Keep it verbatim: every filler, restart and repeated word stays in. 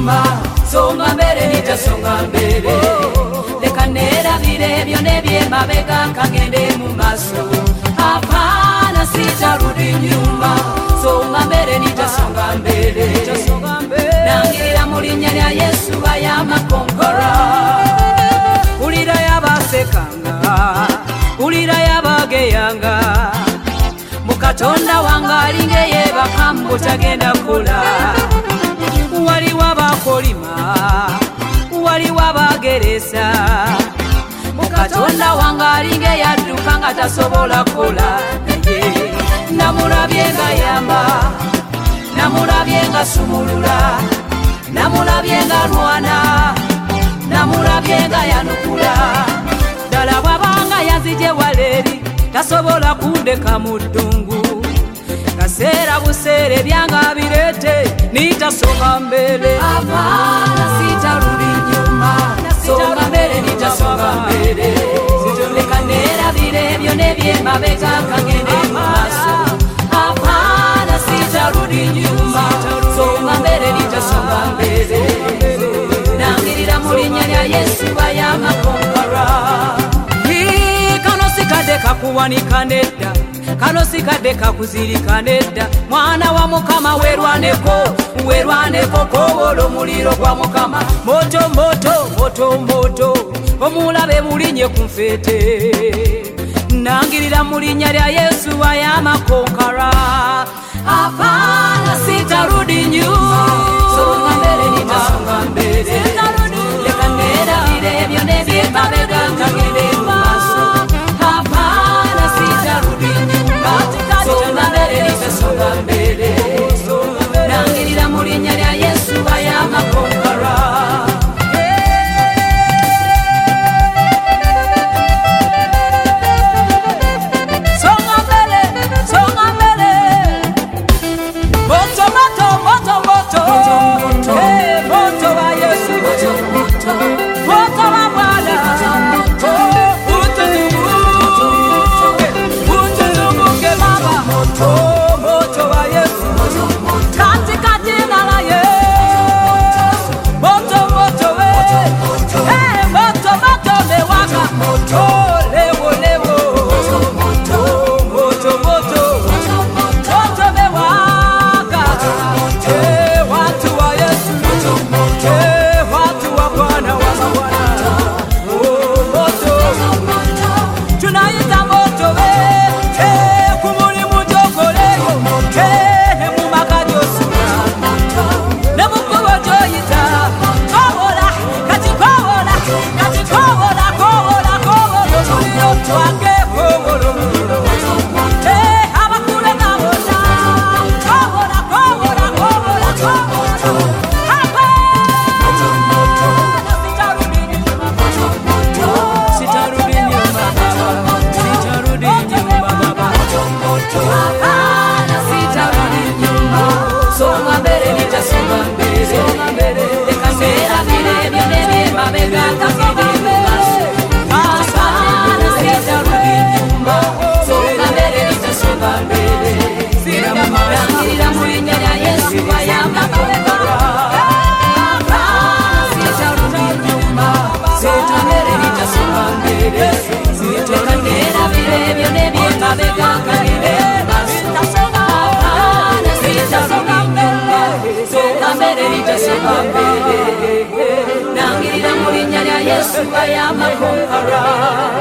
nyuma songa mbere nitasonga mbere leka nerabire byo nebyemabega kagende mu maso hapana sitarudi nyuma songa mbere nitasonga mbere nangirira mu linnya lya Yesu ayamakonkora ulira yabasekanga ulira yabageyanga mukatonda wanga alingeye bakambo tagenda kula wali wabakolima wali wabageresa mukatonda wanga alingeye adukanga tasobola kola namulabyenga yamba namulabyenga sumulula namulabyenga lwana namulabyenga yanukula dala bwabanga yazije waleri tasobola kundeka muddungu kaseera buseere byanga birete nitasonga mbele hapana sitarudi nyuma songa mbele nitasonga mbele leka nerabire byo nebyemabega kagende mu maso hapana sitarudi nyuma songa mbele nitasonga mbele nangirira mu linnya lya Yesu ayamakonkora kano sikadde kakuwanika nedda kano sikadde kakuzirika nedda mwana wa Mukama werwaneko werwaneko kowolo muliro gwa Mukama moto moto moto moto omulabe mulinye kunfete nangirira mu linnya lya Yesu ayamakonkora hapana sitarudi nyuma songa mbele nitasonga mbele leka nerabire byo nebyemabega kagende mu maso hapana sitarudi nyuma songa mbele nitasonga mbele nangirira mu linnya lya Yesu ayamakonkora songa mbele songa mbele moto moto moto moto eh moto wa Yesu moto moto wa Bwana moto moto wa Yesu katika jina la Yesu moto moto we eh moto moto mewaka moto lewo lewo moto moto moto moto mewaka eh watu wa Yesu eh watu wa Bwana wa Bwana oh moto tunaita moto we eh kumuli nangirira mu linnya lya Yesu ayamakonkora